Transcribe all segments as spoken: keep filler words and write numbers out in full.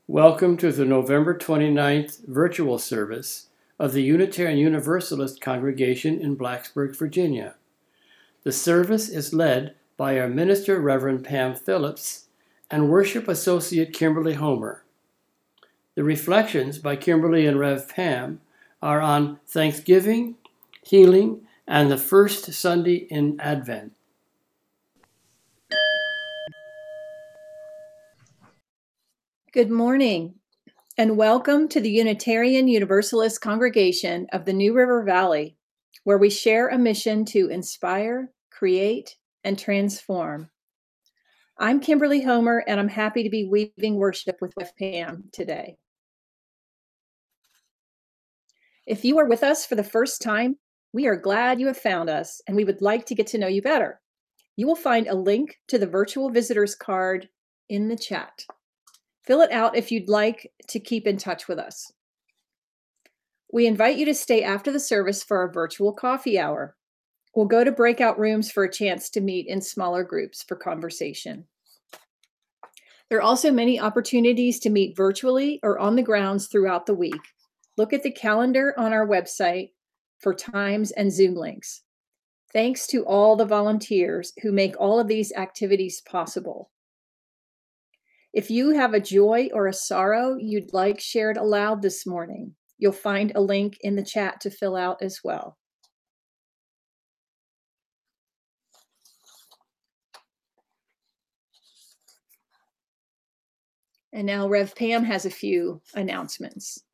Welcome to the November twenty-ninth virtual service of the Unitarian Universalist congregation in Blacksburg, Virginia. The service is led by our minister, Reverend Pam Phillips, and worship associate Kimberly Homer. The reflections by Kimberly and Rev Pam are on Thanksgiving, healing, and the first Sunday in Advent. Good morning, and welcome to the Unitarian Universalist congregation of the New River Valley, where we share a mission to inspire, create, and transform. I'm Kimberly Homer, and I'm happy to be weaving worship with Rev Pam today. If you are with us for the first time, we are glad you have found us, and we would like to get to know you better. You will find a link to the virtual visitors card in the chat. Fill it out if you'd like to keep in touch with us. We invite you to stay after the service for our virtual coffee hour. We'll go to breakout rooms for a chance to meet in smaller groups for conversation. There are also many opportunities to meet virtually or on the grounds throughout the week. Look at the calendar on our website for times and Zoom links. Thanks to all the volunteers who make all of these activities possible. If you have a joy or a sorrow you'd like shared aloud this morning, you'll find a link in the chat to fill out as well. And now Rev Pam has a few announcements.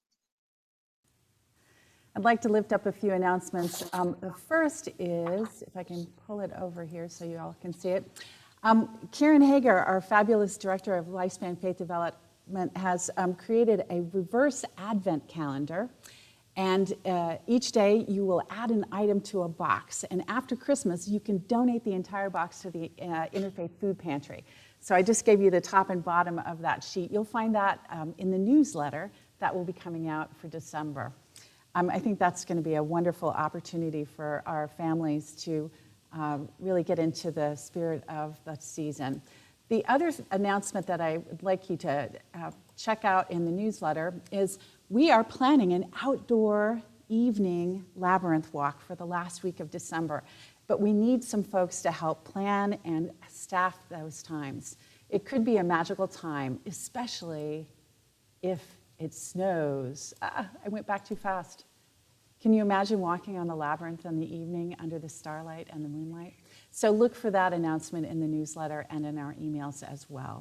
I'd like to lift up a few announcements. Um, the first is, if I can pull it over here so you all can see it. Um, Karen Hager, our fabulous director of Lifespan Faith Development, has um, created a reverse Advent calendar. And uh, each day you will add an item to a box. And after Christmas, you can donate the entire box to the uh, Interfaith Food Pantry. So I just gave you the top and bottom of that sheet. You'll find that um, in the newsletter that will be coming out for December. Um, I think that's going to be a wonderful opportunity for our families to uh, really get into the spirit of the season. The other announcement that I would like you to uh, check out in the newsletter is we are planning an outdoor evening labyrinth walk for the last week of December, but we need some folks to help plan and staff those times. It could be a magical time, especially if it snows. Ah, I went back too fast. Can you imagine walking on the labyrinth in the evening under the starlight and the moonlight? So look for that announcement in the newsletter and in our emails as well.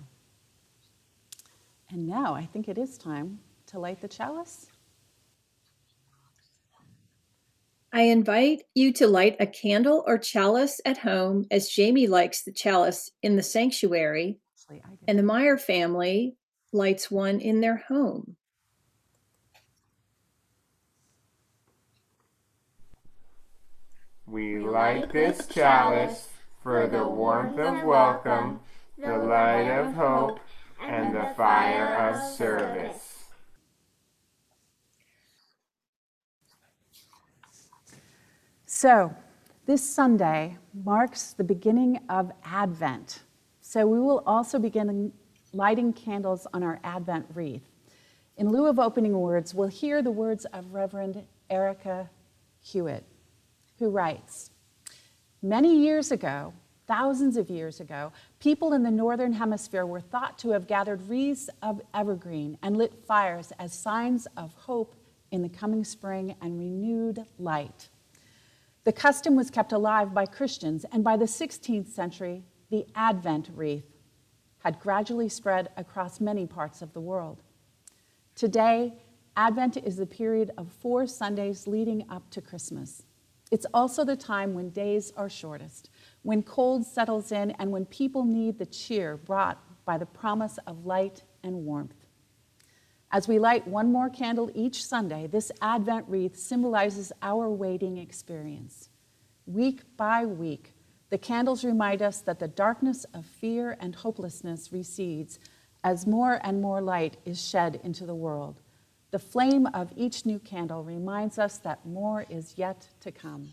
And now I think it is time to light the chalice. I invite you to light a candle or chalice at home, as Jamie likes the chalice in the sanctuary, and the Meyer family lights one in their home. We light this chalice for the warmth of welcome, the light of hope, and the fire of service. So, this Sunday marks the beginning of Advent. So we will also begin lighting candles on our Advent wreath. In lieu of opening words, we'll hear the words of Reverend Erica Hewitt, who writes, "Many years ago, thousands of years ago, people in the Northern Hemisphere were thought to have gathered wreaths of evergreen and lit fires as signs of hope in the coming spring and renewed light. The custom was kept alive by Christians, and by the sixteenth century, the Advent wreath had gradually spread across many parts of the world. Today, Advent is the period of four Sundays leading up to Christmas. It's also the time when days are shortest, when cold settles in, and when people need the cheer brought by the promise of light and warmth. As we light one more candle each Sunday, this Advent wreath symbolizes our waiting experience. Week by week, the candles remind us that the darkness of fear and hopelessness recedes as more and more light is shed into the world. The flame of each new candle reminds us that more is yet to come.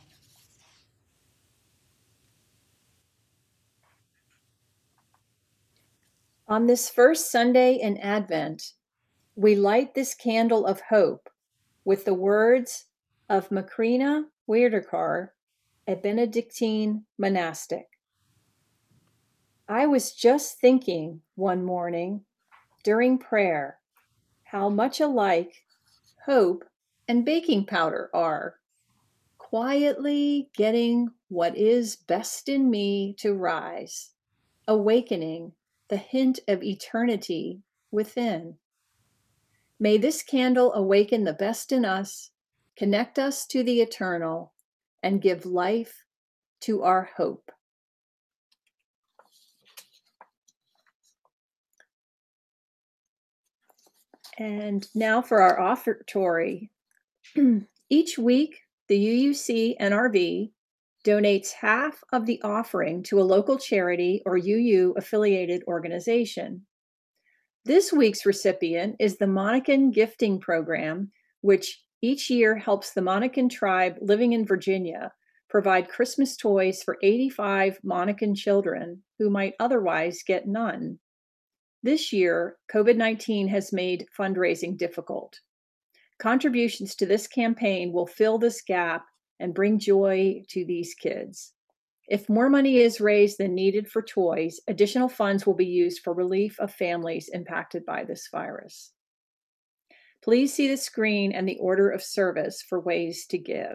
On this first Sunday in Advent, we light this candle of hope with the words of Macrina Wiederkehr, a Benedictine monastic. I was just thinking one morning during prayer how much alike hope and baking powder are, quietly getting what is best in me to rise, awakening the hint of eternity within. May this candle awaken the best in us, connect us to the eternal, and give life to our hope. And now for our offertory. Each week, the U U C N R V donates half of the offering to a local charity or U U affiliated organization. This week's recipient is the Monacan Gifting Program, which each year helps the Monacan tribe living in Virginia provide Christmas toys for eighty-five Monacan children who might otherwise get none. This year, COVID nineteen has made fundraising difficult. Contributions to this campaign will fill this gap and bring joy to these kids. If more money is raised than needed for toys, additional funds will be used for relief of families impacted by this virus. Please see the screen and the order of service for ways to give.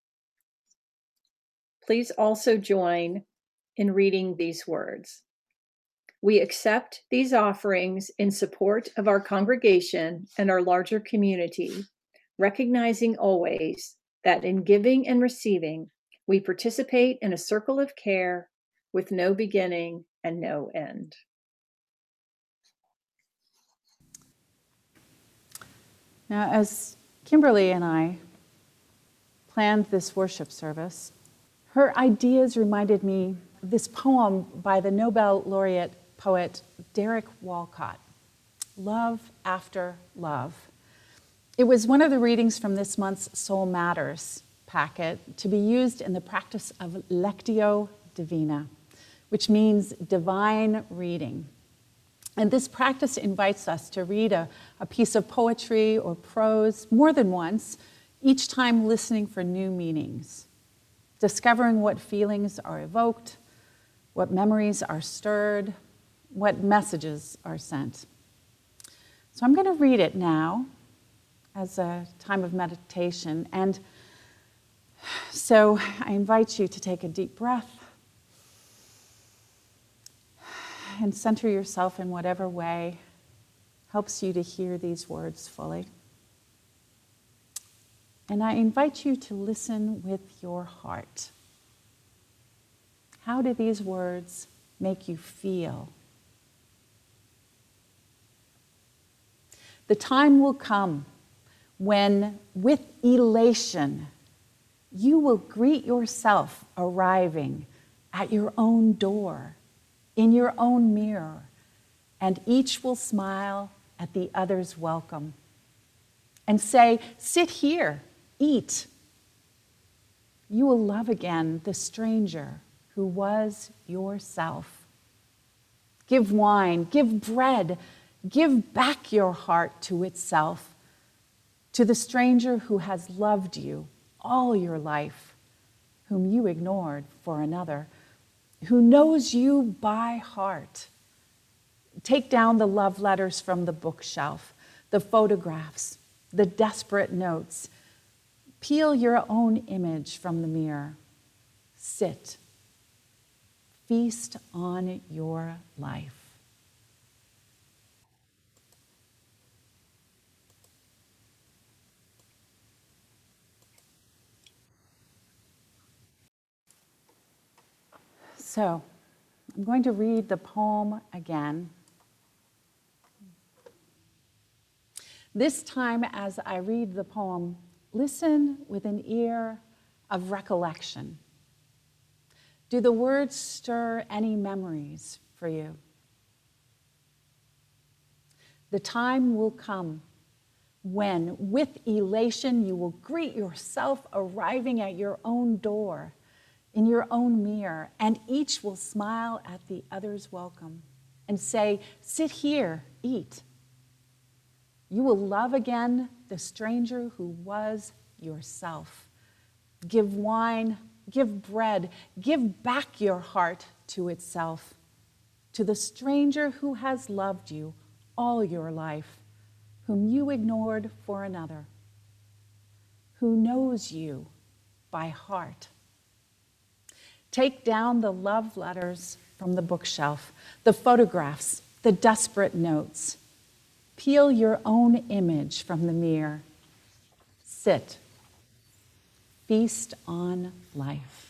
Please also join in reading these words. We accept these offerings in support of our congregation and our larger community, recognizing always that in giving and receiving, we participate in a circle of care with no beginning and no end. Now, as Kimberly and I planned this worship service, her ideas reminded me of this poem by the Nobel laureate poet Derek Walcott, Love After Love. It was one of the readings from this month's Soul Matters packet to be used in the practice of Lectio Divina, which means divine reading. And this practice invites us to read a, a piece of poetry or prose more than once, each time listening for new meanings, discovering what feelings are evoked, what memories are stirred, what messages are sent. So I'm going to read it now as a time of meditation. And so I invite you to take a deep breath and center yourself in whatever way helps you to hear these words fully. And I invite you to listen with your heart. How do these words make you feel? The time will come when, with elation, you will greet yourself arriving at your own door, in your own mirror, and each will smile at the other's welcome and say, "Sit here, eat." You will love again the stranger who was yourself. Give wine, give bread, give back your heart to itself, to the stranger who has loved you all your life, whom you ignored for another, who knows you by heart. Take down the love letters from the bookshelf, the photographs, the desperate notes. Peel your own image from the mirror. Sit. Feast on your life. So, I'm going to read the poem again. This time, as I read the poem, listen with an ear of recollection. Do the words stir any memories for you? The time will come when, with elation, you will greet yourself arriving at your own door, in your own mirror, and each will smile at the other's welcome and say, "Sit here, eat." You will love again the stranger who was yourself. Give wine, give bread, give back your heart to itself, to the stranger who has loved you all your life, whom you ignored for another, who knows you by heart. Take down the love letters from the bookshelf, the photographs, the desperate notes. Peel your own image from the mirror. Sit. Feast on life.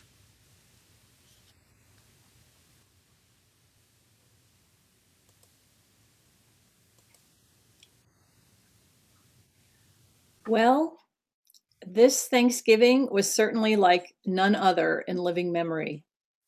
Well, this Thanksgiving was certainly like none other in living memory.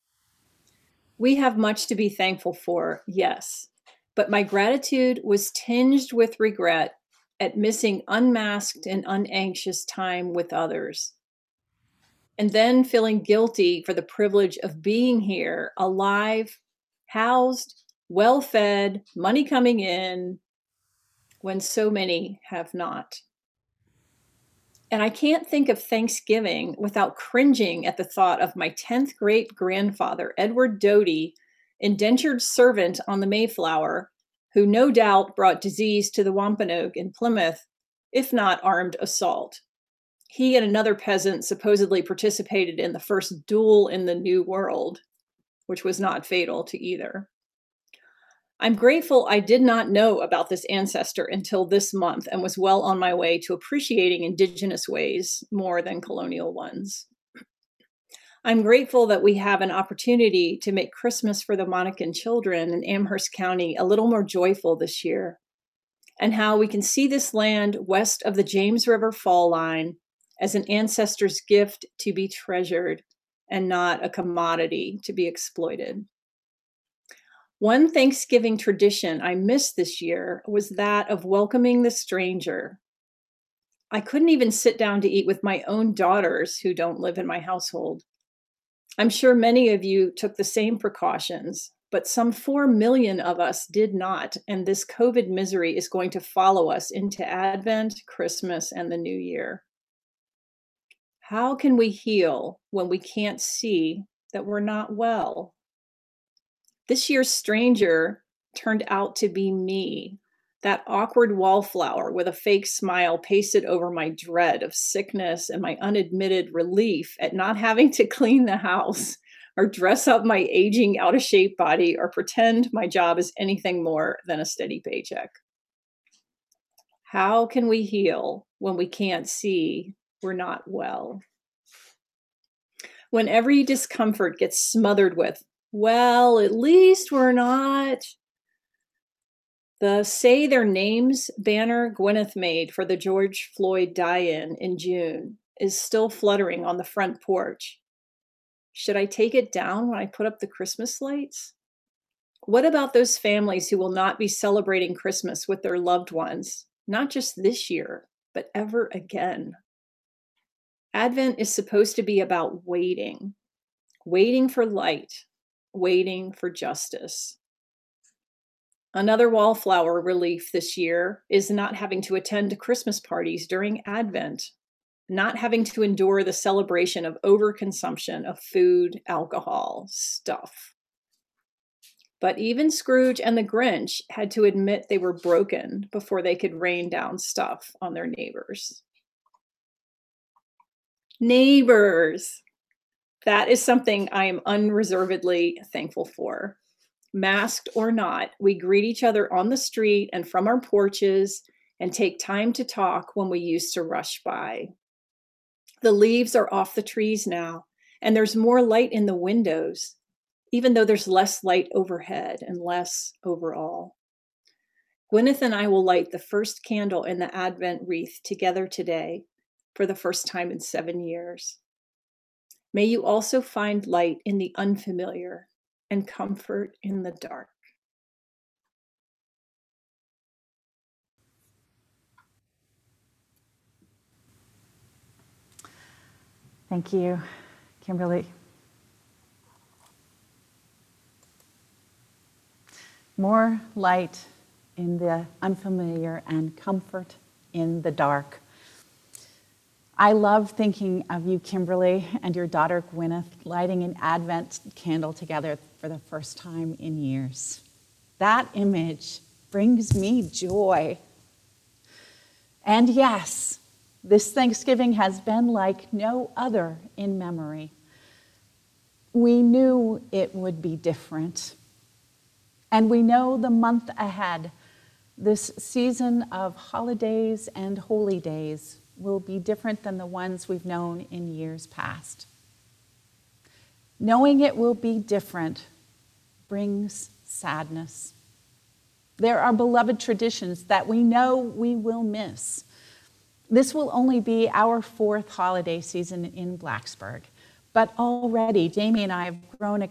We have much to be thankful for, yes, but my gratitude was tinged with regret at missing unmasked and unanxious time with others. And then feeling guilty for the privilege of being here, alive, housed, well-fed, money coming in, when so many have not. And I can't think of Thanksgiving without cringing at the thought of my tenth great grandfather, Edward Doty, indentured servant on the Mayflower, who no doubt brought disease to the Wampanoag in Plymouth, if not armed assault. He and another peasant supposedly participated in the first duel in the New World, which was not fatal to either. I'm grateful I did not know about this ancestor until this month and was well on my way to appreciating Indigenous ways more than colonial ones. I'm grateful that we have an opportunity to make Christmas for the Monacan children in Amherst County a little more joyful this year, and how we can see this land west of the James River fall line as an ancestor's gift to be treasured and not a commodity to be exploited. One Thanksgiving tradition I missed this year was that of welcoming the stranger. I couldn't even sit down to eat with my own daughters who don't live in my household. I'm sure many of you took the same precautions, but some four million of us did not, and this COVID misery is going to follow us into Advent, Christmas, and the New Year. How can we heal when we can't see that we're not well? This year's stranger turned out to be me, that awkward wallflower with a fake smile pasted over my dread of sickness and my unadmitted relief at not having to clean the house or dress up my aging, out-of-shape body or pretend my job is anything more than a steady paycheck. How can we heal when we can't see we're not well? When every discomfort gets smothered with, "Well, at least we're not." The Say Their Names banner Gwyneth made for the George Floyd die-in in June is still fluttering on the front porch. Should I take it down when I put up the Christmas lights? What about those families who will not be celebrating Christmas with their loved ones, not just this year, but ever again? Advent is supposed to be about waiting, waiting for light, waiting for justice. Another wallflower relief this year is not having to attend Christmas parties during Advent, not having to endure the celebration of overconsumption of food, alcohol, stuff. But even Scrooge and the Grinch had to admit they were broken before they could rain down stuff on their neighbors. Neighbors. That is something I am unreservedly thankful for. Masked or not, we greet each other on the street and from our porches and take time to talk when we used to rush by. The leaves are off the trees now, and there's more light in the windows, even though there's less light overhead and less overall. Gwyneth and I will light the first candle in the Advent wreath together today for the first time in seven years. May you also find light in the unfamiliar and comfort in the dark. Thank you, Kimberly. more light in the unfamiliar and comfort in the dark. I love thinking of you, Kimberly, and your daughter, Gwyneth, lighting an Advent candle together for the first time in years. That image brings me joy. And yes, this Thanksgiving has been like no other in memory. We knew it would be different. And we know the month ahead, this season of holidays and holy days, will be different than the ones we've known in years past. Knowing it will be different brings sadness. There are beloved traditions that we know we will miss. This will only be our fourth holiday season in Blacksburg, but already Jamie and I have grown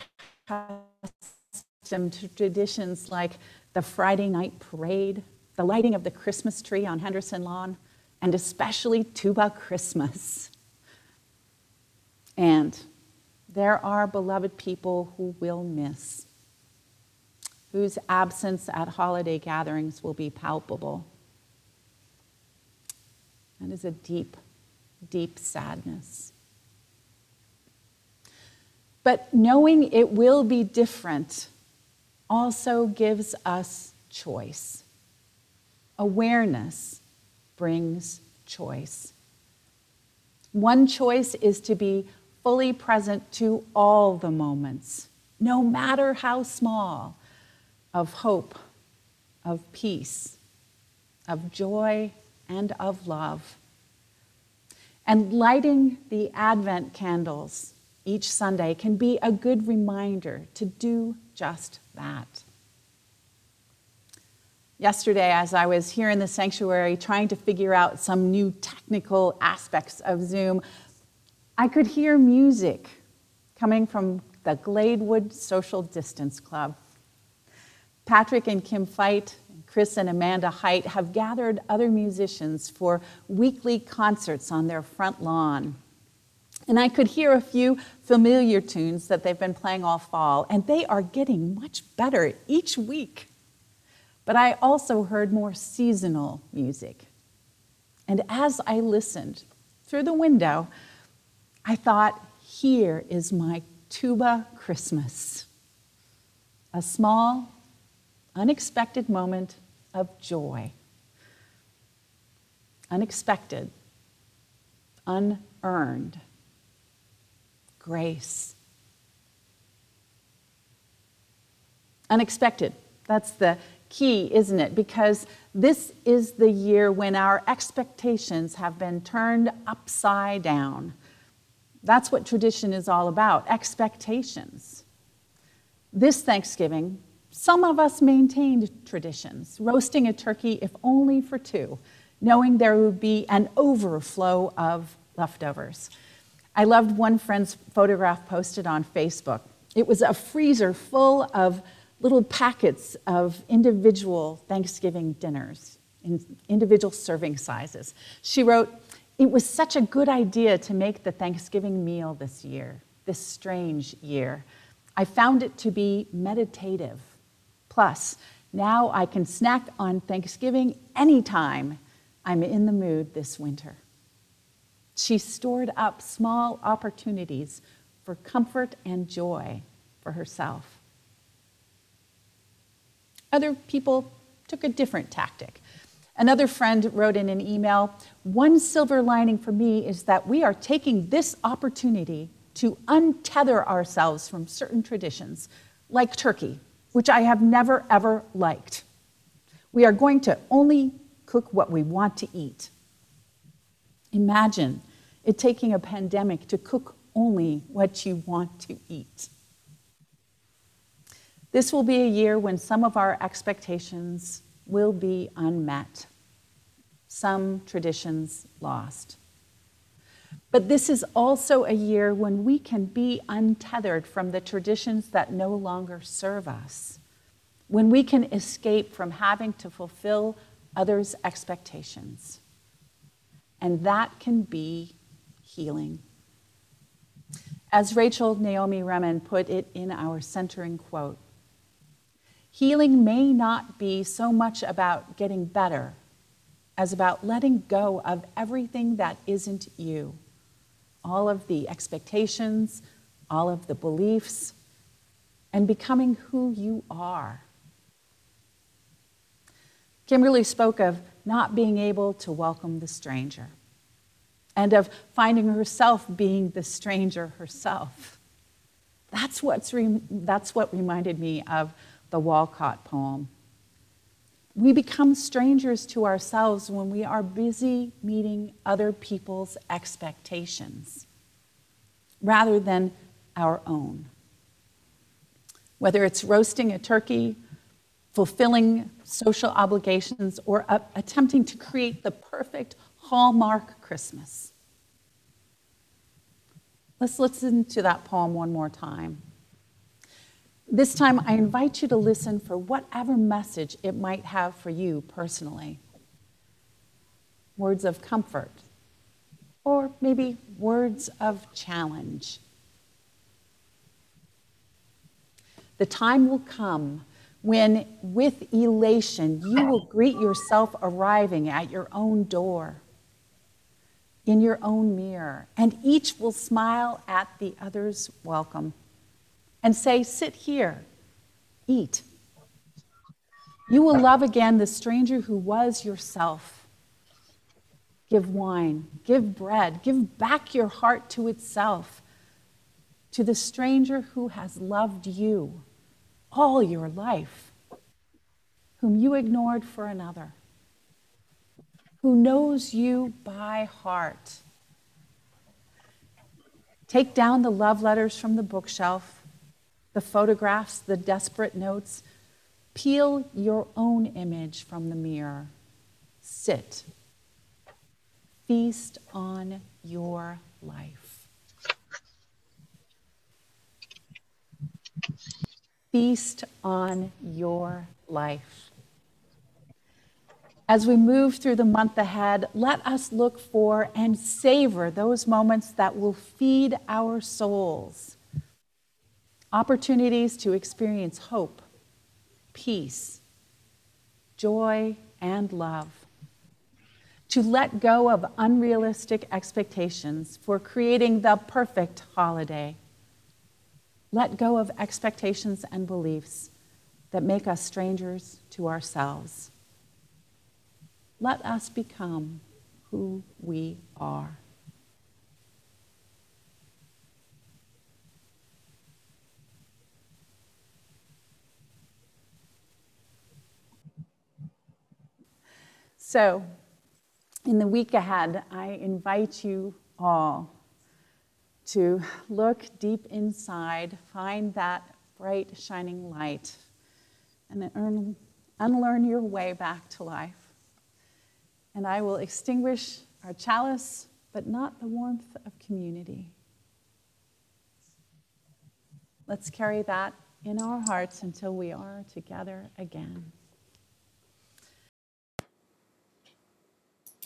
accustomed to traditions like the Friday night parade, the lighting of the Christmas tree on Henderson Lawn, and especially Tuba Christmas. And there are beloved people who will miss, whose absence at holiday gatherings will be palpable. That is a deep, deep sadness. But knowing it will be different also gives us choice. Awareness brings choice. One choice is to be fully present to all the moments, no matter how small, of hope, of peace, of joy, and of love. And lighting the Advent candles each Sunday can be a good reminder to do just that. Yesterday, as I was here in the sanctuary trying to figure out some new technical aspects of Zoom, I could hear music coming from the Gladewood Social Distance Club. Patrick and Kim Feit, Chris and Amanda Height have gathered other musicians for weekly concerts on their front lawn. And I could hear a few familiar tunes that they've been playing all fall, and they are getting much better each week. But I also heard more seasonal music. And as I listened through the window, I thought, here is my Tuba Christmas. A small, unexpected moment of joy. Unexpected, unearned grace. Unexpected, that's the key, isn't it? Because this is the year when our expectations have been turned upside down. That's what tradition is all about, expectations. This Thanksgiving, some of us maintained traditions, roasting a turkey if only for two, knowing there would be an overflow of leftovers. I loved one friend's photograph posted on Facebook. It was a freezer full of little packets of individual Thanksgiving dinners in individual serving sizes. She wrote, "It was such a good idea to make the Thanksgiving meal this year, this strange year. I found it to be meditative. Plus, now I can snack on Thanksgiving anytime I'm in the mood this winter." She stored up small opportunities for comfort and joy for herself. Other people took a different tactic. Another friend wrote in an email, "One silver lining for me is that we are taking this opportunity to untether ourselves from certain traditions, like turkey, which I have never, ever liked. We are going to only cook what we want to eat." Imagine it taking a pandemic to cook only what you want to eat. This will be a year when some of our expectations will be unmet, some traditions lost. But this is also a year when we can be untethered from the traditions that no longer serve us, when we can escape from having to fulfill others' expectations. And that can be healing. As Rachel Naomi Remen put it in our centering quote, Healing may not be so much about getting better as about letting go of everything that isn't you. All of the expectations, all of the beliefs, and becoming who you are. Kimberly spoke of not being able to welcome the stranger and of finding herself being the stranger herself. That's, what's re- that's what reminded me of the Walcott poem. We become strangers to ourselves when we are busy meeting other people's expectations rather than our own. Whether it's roasting a turkey, fulfilling social obligations, or uh, attempting to create the perfect Hallmark Christmas. Let's listen to that poem one more time. This time, I invite you to listen for whatever message it might have for you personally. Words of comfort, or maybe words of challenge. The time will come when, with elation, you will greet yourself arriving at your own door, in your own mirror, and each will smile at the other's welcome and say, "Sit here, eat." You will love again the stranger who was yourself. Give wine, give bread, give back your heart to itself, to the stranger who has loved you all your life, whom you ignored for another, who knows you by heart. Take down the love letters from the bookshelf, the photographs, the desperate notes. Peel your own image from the mirror. Sit. Feast on your life. Feast on your life. As we move through the month ahead, let us look for and savor those moments that will feed our souls. Opportunities to experience hope, peace, joy, and love. To let go of unrealistic expectations for creating the perfect holiday. Let go of expectations and beliefs that make us strangers to ourselves. Let us become who we are. So, in the week ahead, I invite you all to look deep inside, find that bright, shining light, and earn, unlearn your way back to life. And I will extinguish our chalice, but not the warmth of community. Let's carry that in our hearts until we are together again.